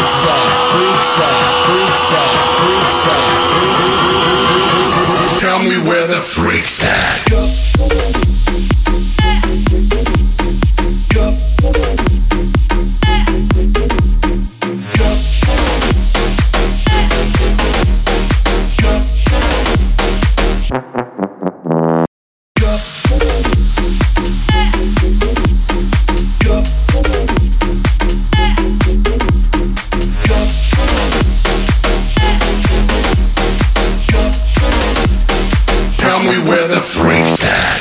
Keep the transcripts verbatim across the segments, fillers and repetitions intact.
freaks at, freaks at, freaks at, freaks at, freaks at. Tell me where the freaks at. Tell me where the freaks at.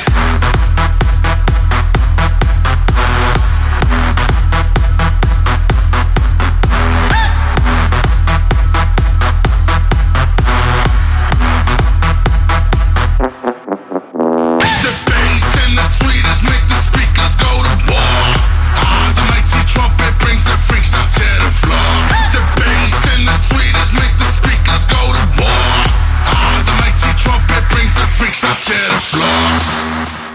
The bass and the tweeters make the speakers go to war. Ah, the mighty trumpet brings the freaks out to the floor. The bass and the tweeters make the speakers go to war. Ah, the mighty trumpet brings the freaks out to the floor.